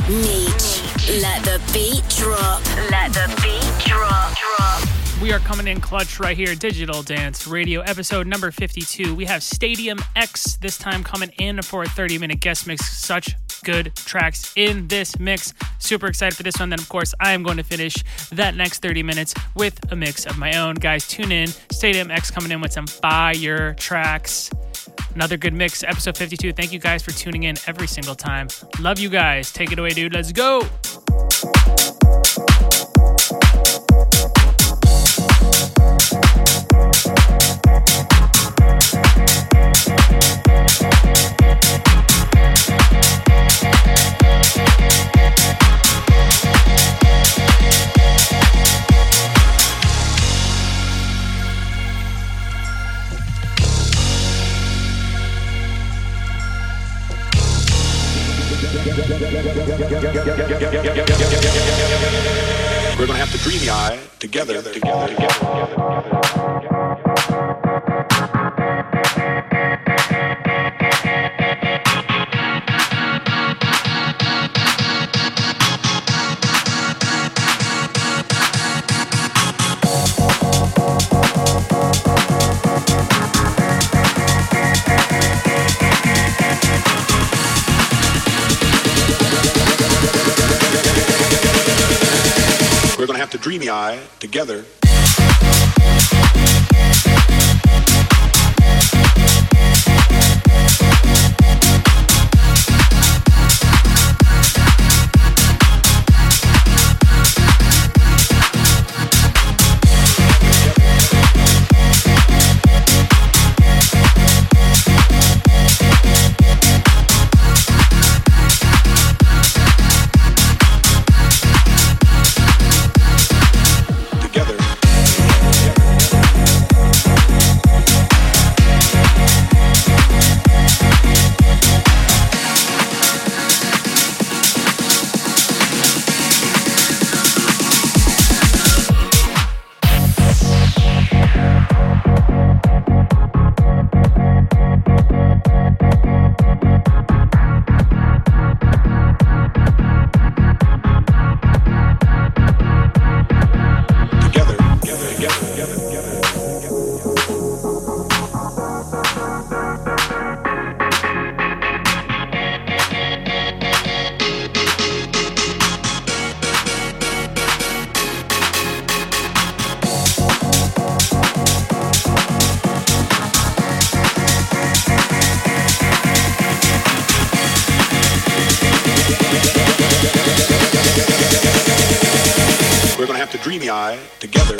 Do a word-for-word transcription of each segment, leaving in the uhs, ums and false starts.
Niche. Let the beat drop. Let the beat drop. Drop. We are coming in clutch right here. Digital Dance Radio, episode number fifty-two. We have Stadium X this time coming in for a thirty-minute guest mix. Such good tracks in this mix. Super excited for this one. Then, of course, I am going to finish that next thirty minutes with a mix of my own. Guys, tune in. Stadium X coming in with some fire tracks. Another good mix, episode fifty-two. Thank you guys for tuning in every single time. Love you guys. Take it away, dude. Let's go. We're gonna have to dreamy eye together, together, together, together, together, We're gonna have to dreamy eye together. Dreamy eye together.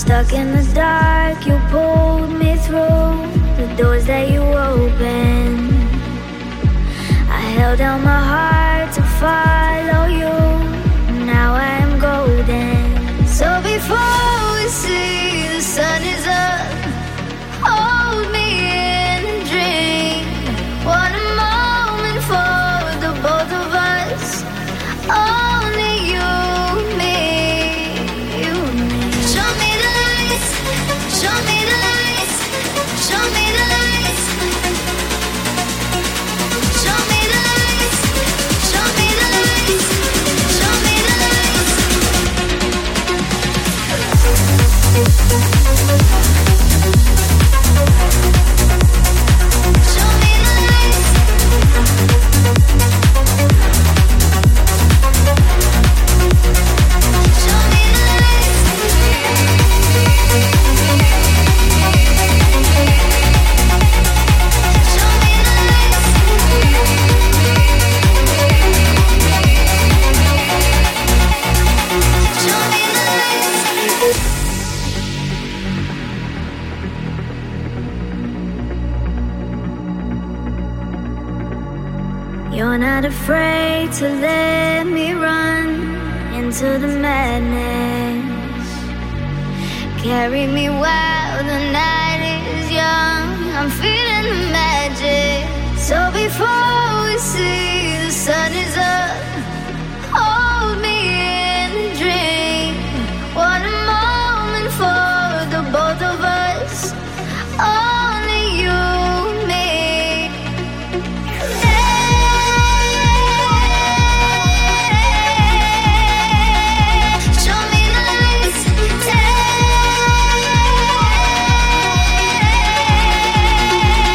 stuck in the dark, you pulled me through the doors that you opened. I held down my heart to follow you. Now I am golden. So before we see the sun is up, hold me in a dream. One moment for the both of us. Only you, me, you, me. Show me the lights, show me the lights, show me the lights. Show me the lights, show me the lights, show me the lights. Show me the lights. Show me the You're not afraid to let me run into the madness. Carry me while the night is young. I'm feeling the magic. So before we see the sun is up, hold me in a dream. One moment for the both of us. Only you, me. Show me the lights.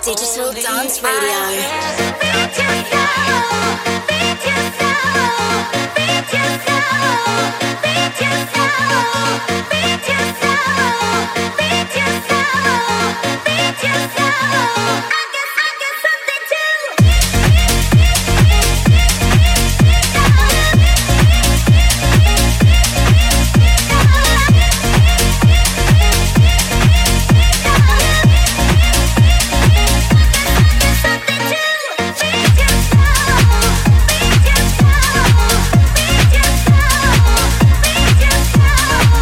Digital Dance Radio. Something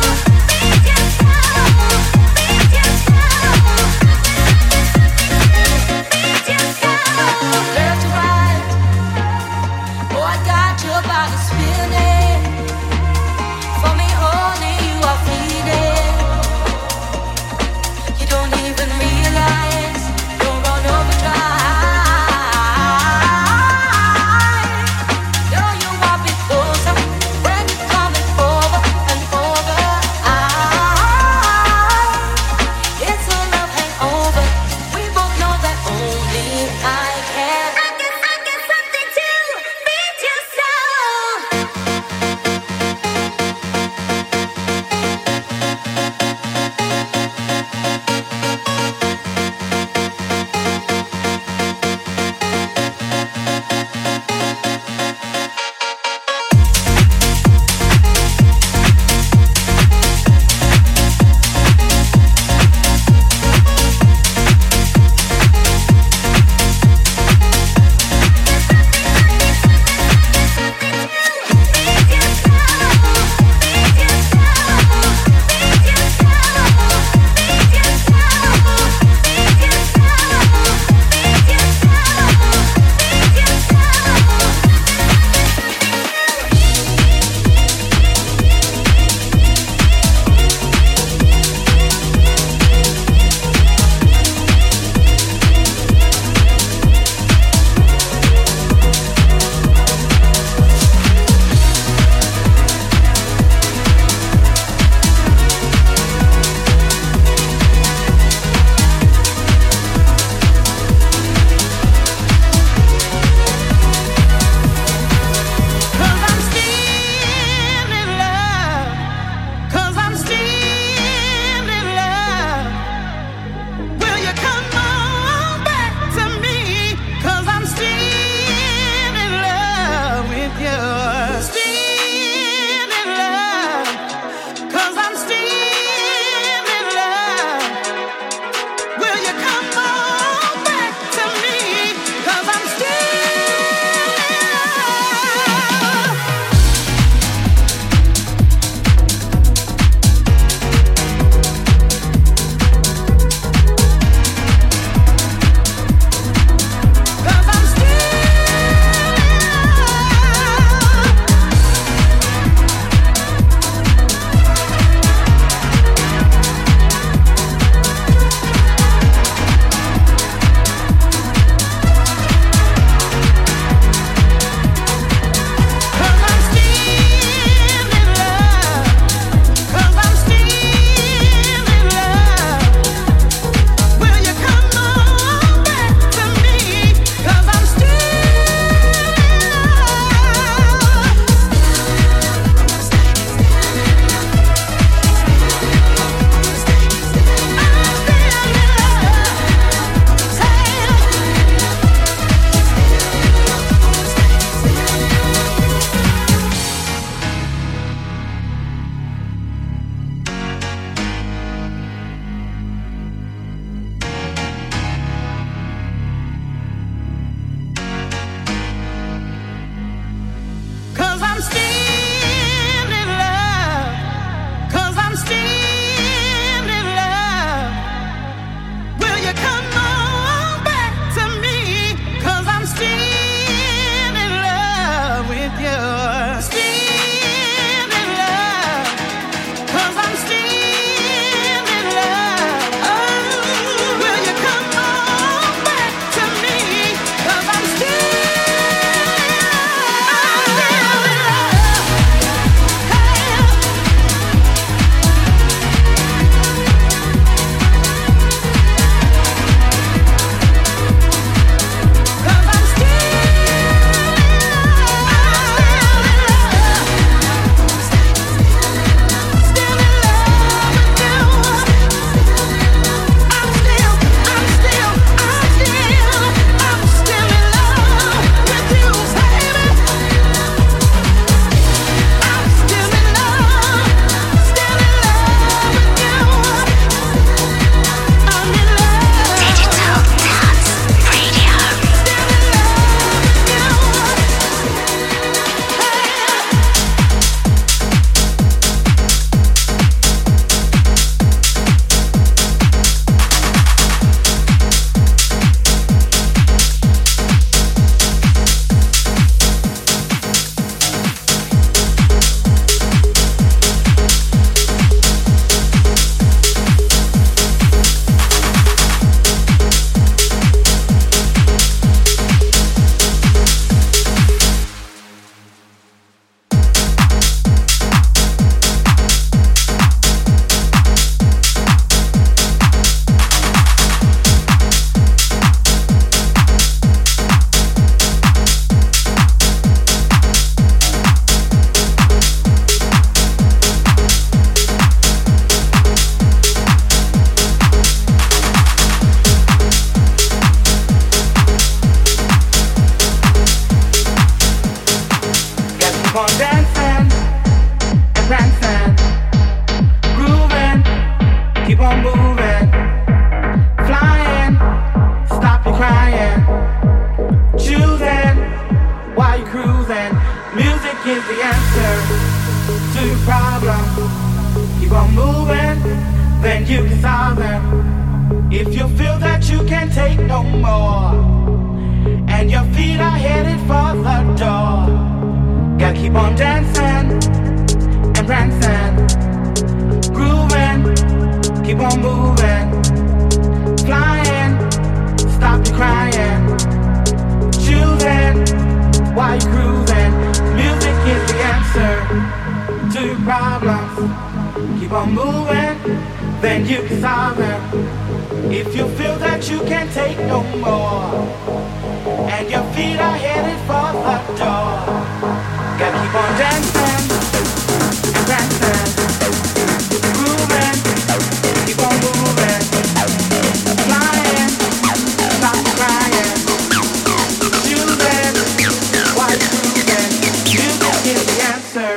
keep on moving, flying, stop your crying, choosing while you're cruising. Music is the answer to your problem. Keep on moving, then you can solve them. If you feel that you can't take no more, and your feet are headed for the door, gotta keep on dancing and prancing, grooving, keep on moving, flying, stop your crying, choosing while you're cruising. Music is the answer to your problems. Keep on moving, then you can solve them. If you feel that you can't take no more, and your feet are headed for the door, gotta keep on dancing and dancing, grooving, keep on moving, flying, stop crying, choosing while you're cruising. Music is the answer.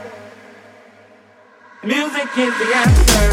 Music is the answer.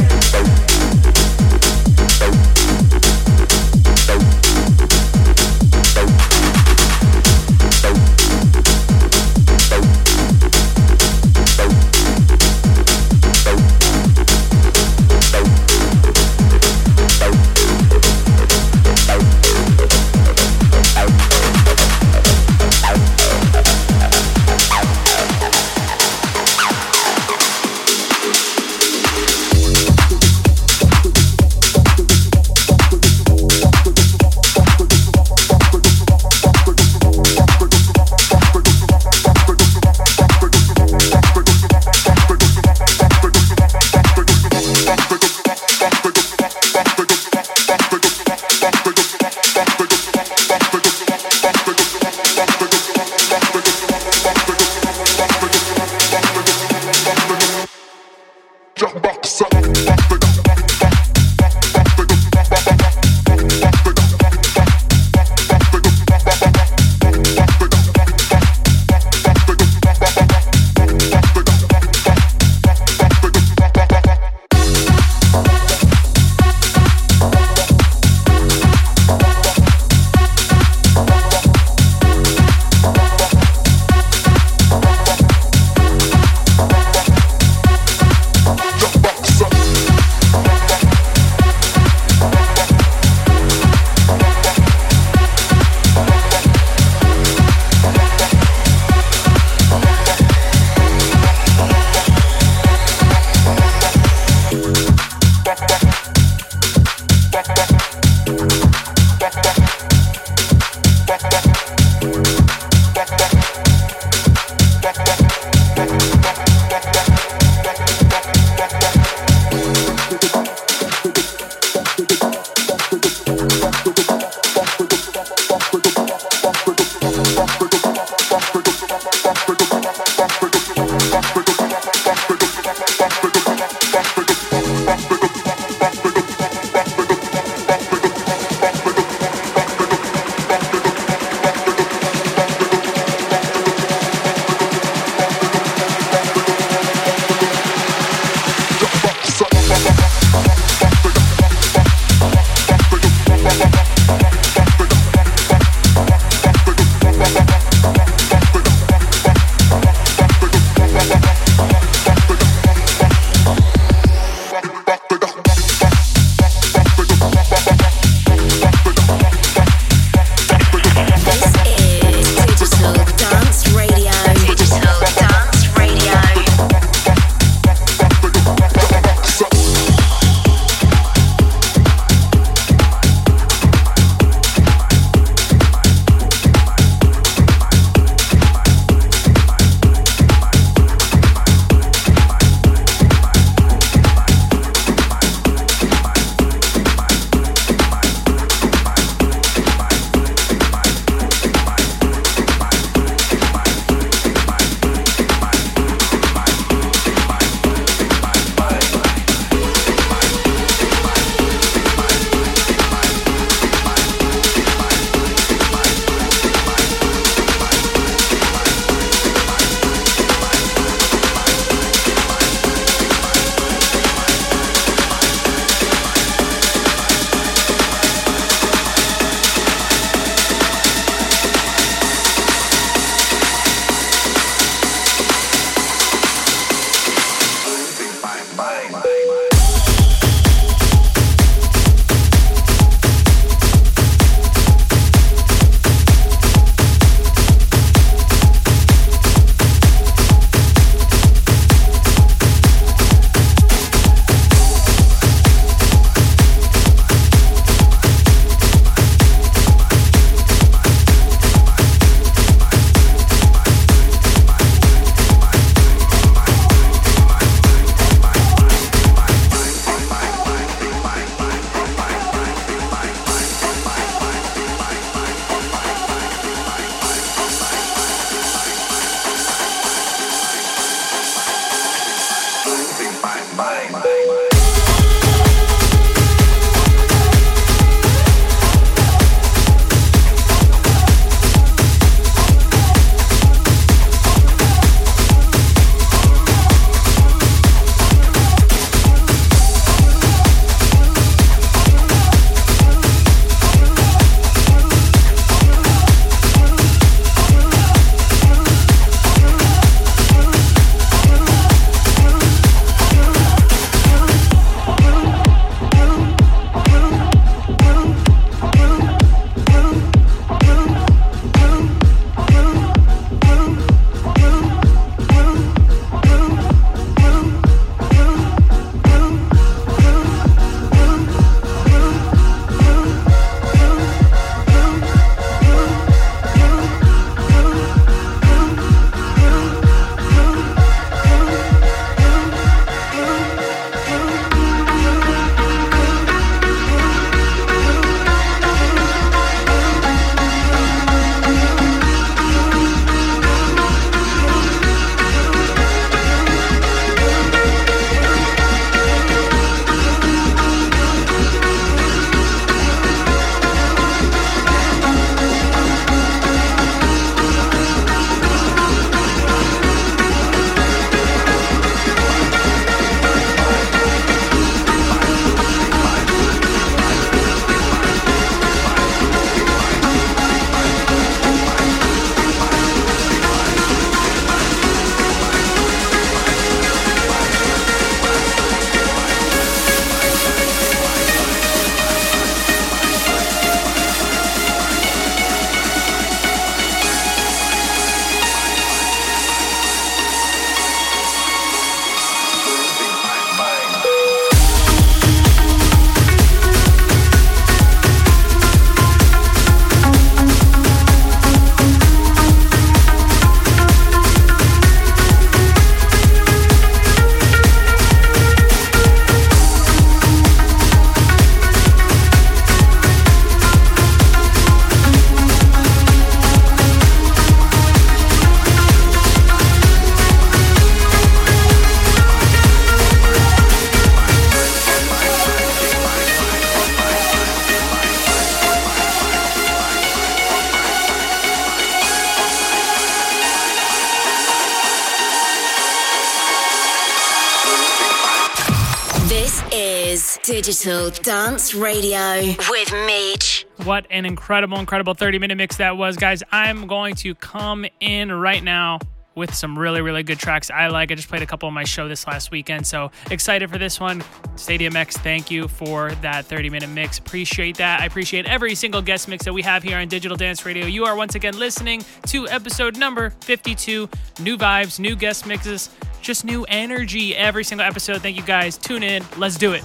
This is Digital Dance Radio with Meech. What an incredible, incredible thirty minute mix that was, guys. I'm going to come in right now with some really, really good tracks I like. I just played a couple on my show this last weekend, so excited for this one. Stadium X, thank you for that thirty minute mix. Appreciate that. I appreciate every single guest mix that we have here on Digital Dance Radio. You are once again listening to episode number fifty-two. New vibes, new guest mixes, just new energy every single episode. Thank you guys. Tune in. Let's do it.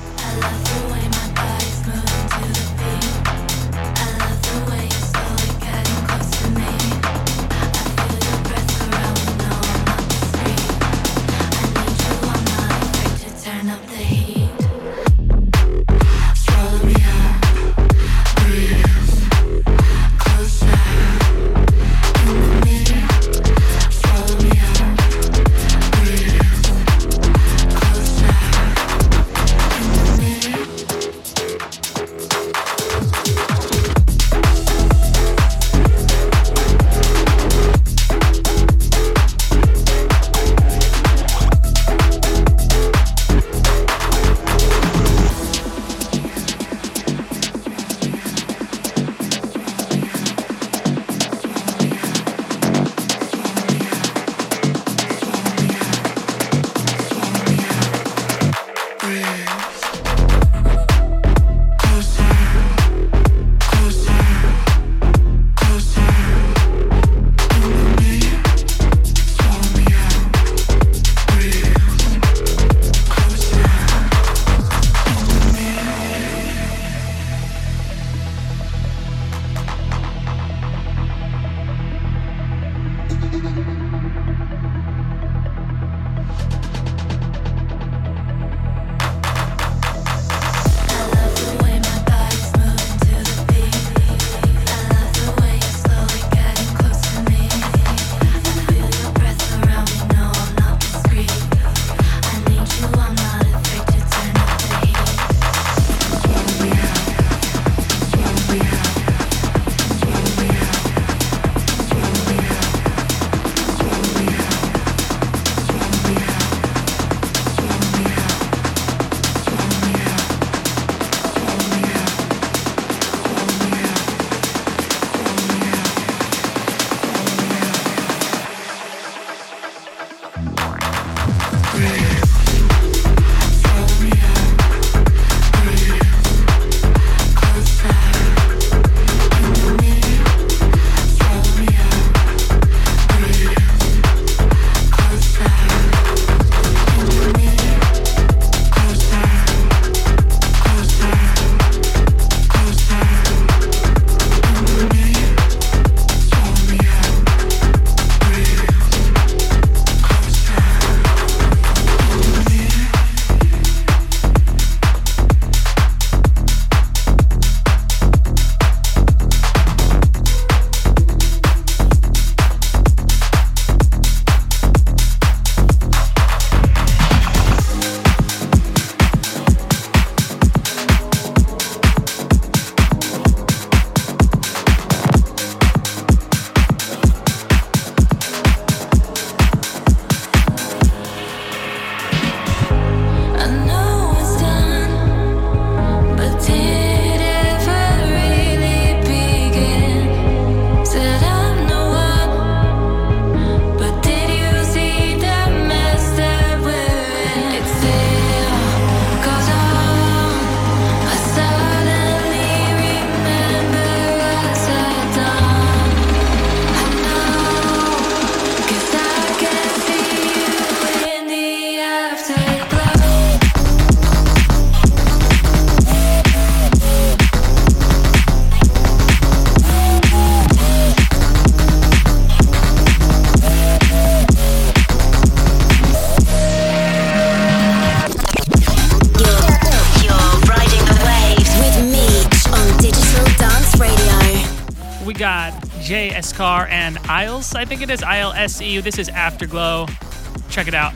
got Jay Escar and Isles, I think it is, I L S E U. This is Afterglow. Check it out.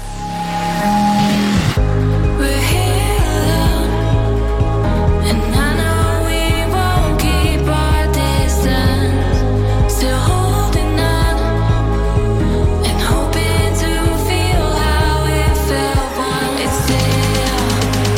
We're here alone, and I know we won't keep our distance. Still holding on and hoping to feel how it felt once. It's still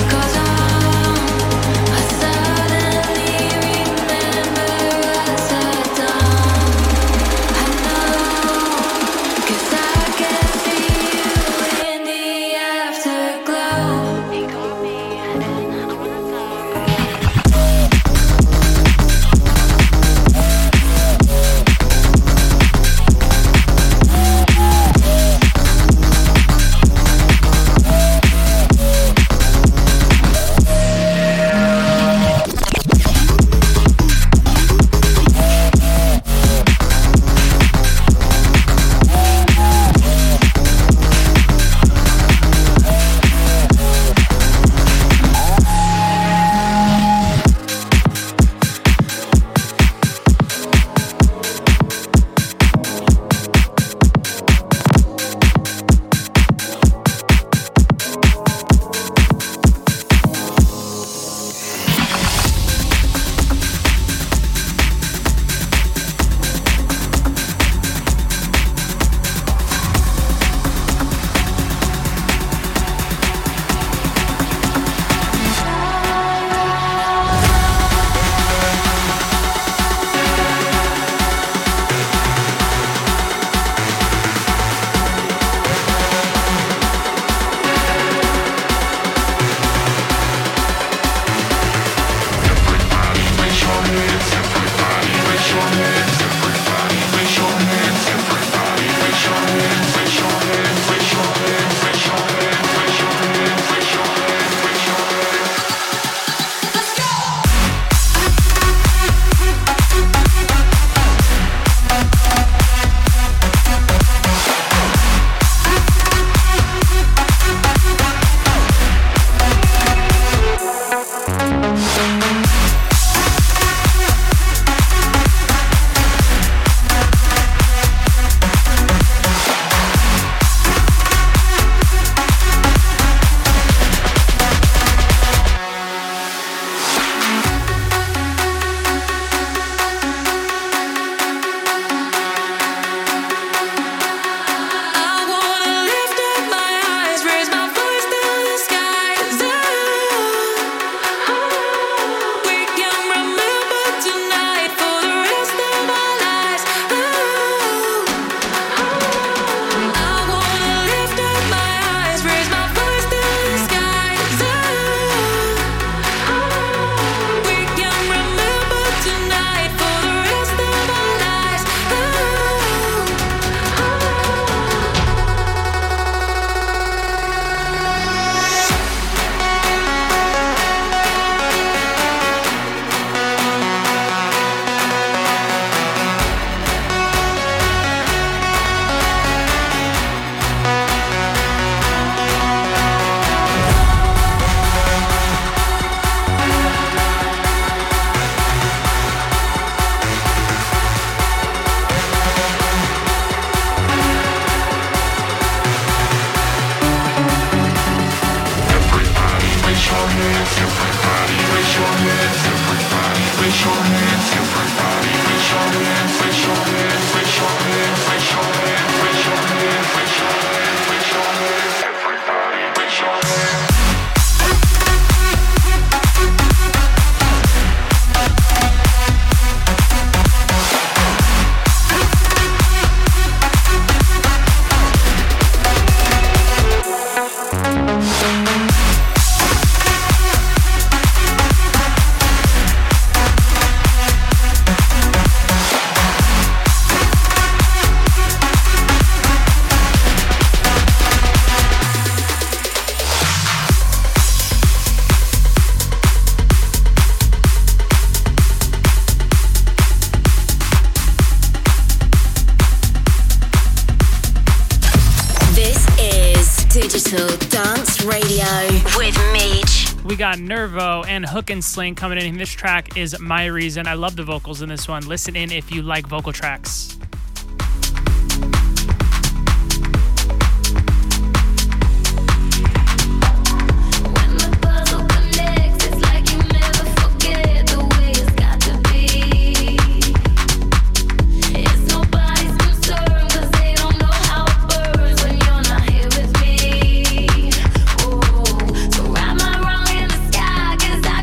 Got Nervo and Hook and Sling coming in. This track is My Reason. I love the vocals in this one. Listen in if you like vocal tracks.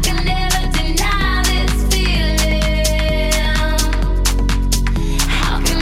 How can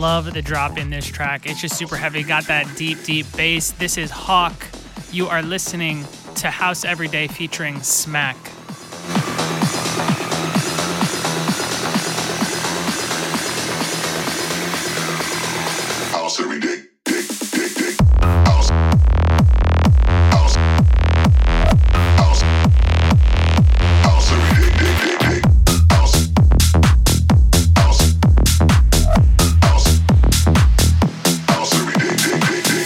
love the drop in this track. It's just super heavy. Got that deep, deep bass. This is Hawk. You are listening to House Every Day featuring Smack. House every day. Dig, dig, dig. House. House. House. House every day. Dig, dig, dig. House. House. House. House every day. Dig, dig, dig.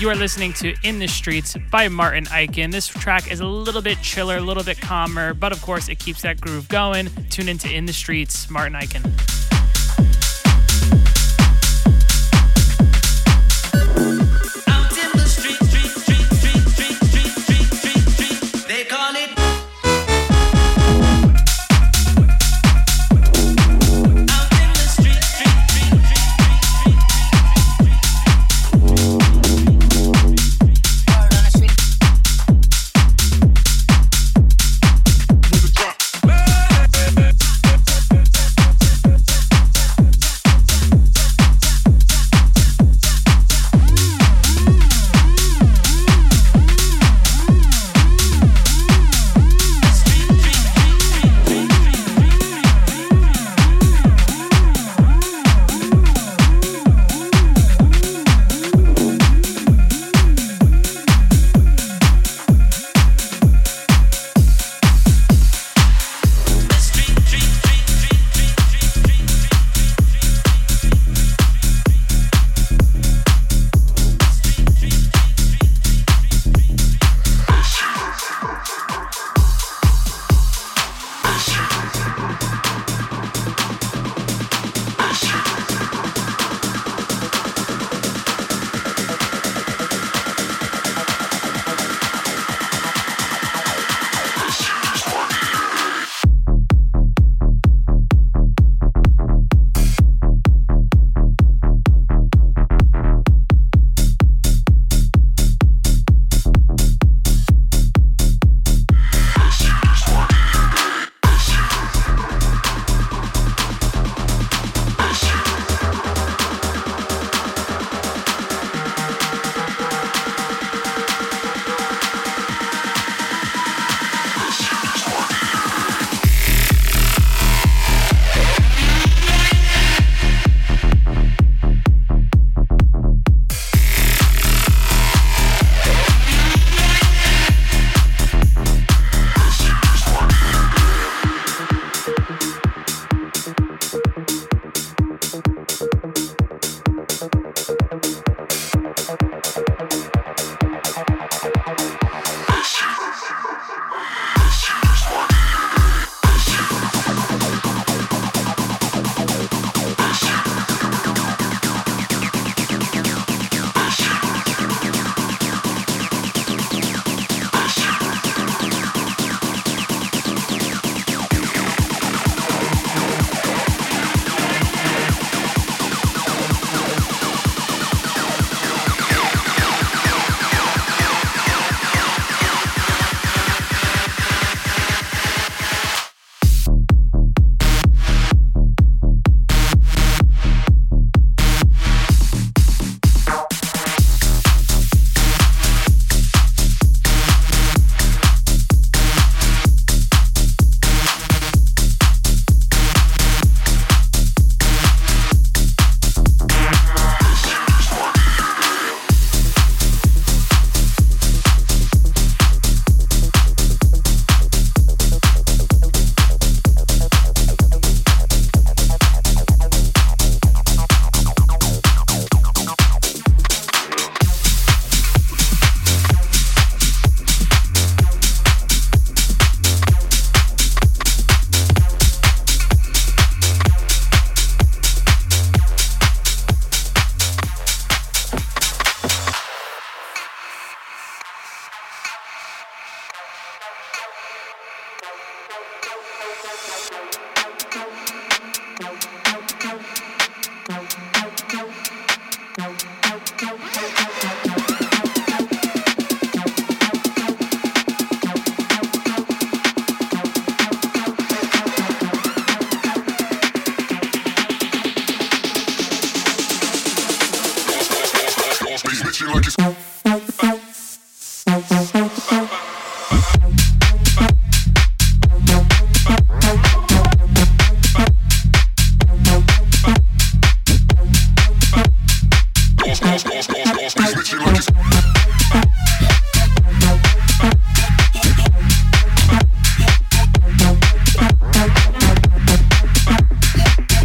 You are listening to In the Streets by Martin Ikin. This track is a little bit chiller, a little bit calmer, but of course it keeps that groove going. Tune into In the Streets, Martin Ikin. Out in the street, street, street, street, street, street, street, street, street, they call it.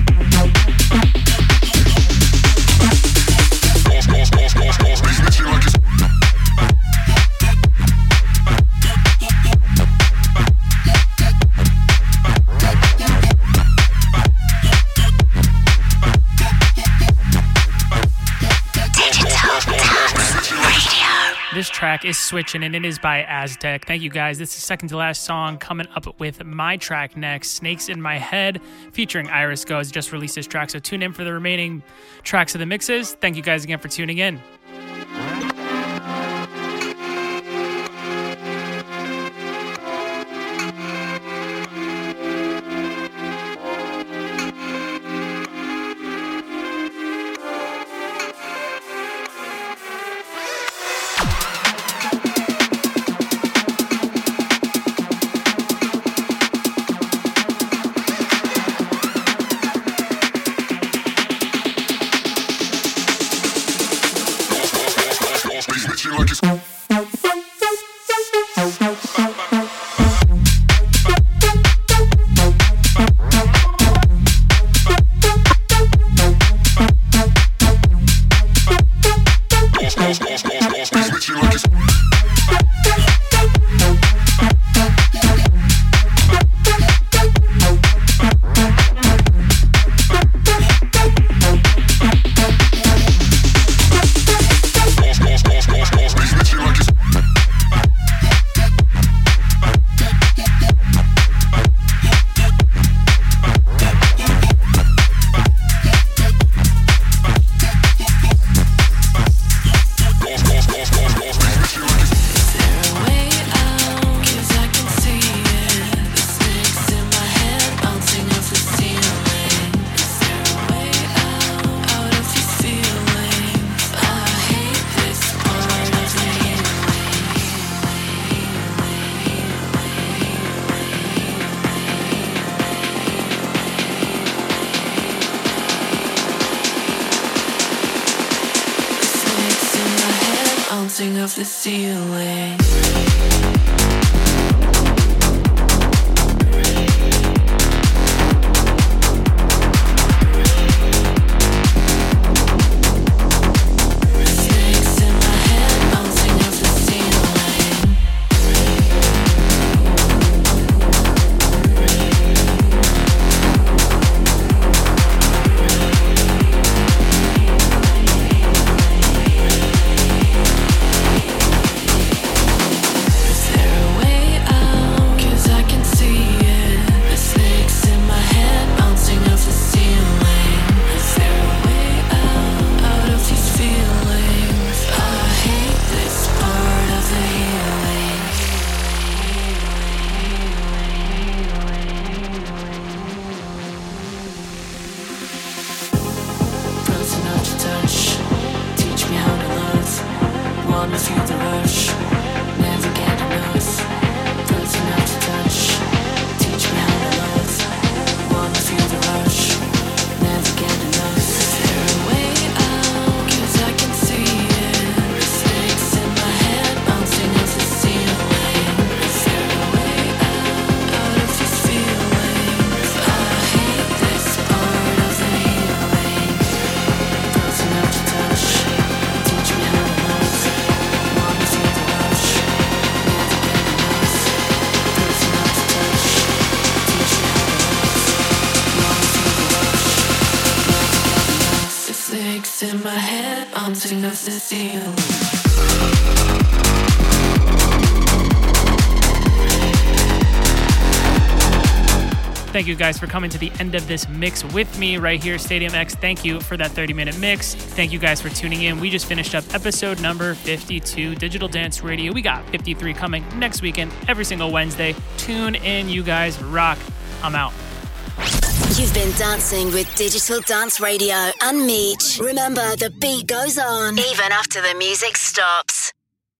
Like This track is Switching, and it is by Aztec. Thank you guys. This is second to last song coming up with my track next, Snakes in My Head, featuring Iris Goes. Just released this track, so tune in for the remaining tracks of the mixes. Thank you guys again for tuning in. Of the ceiling. Thank you guys for coming to the end of this mix with me right here, Stadium X. Thank you for that thirty minute mix. Thank you guys for tuning in. We just finished up episode number fifty-two, Digital Dance Radio. We got fifty-three coming next weekend, every single Wednesday. Tune in, you guys rock. I'm out. You've been dancing with Digital Dance Radio and Meech. Remember, the beat goes on even after the music stops.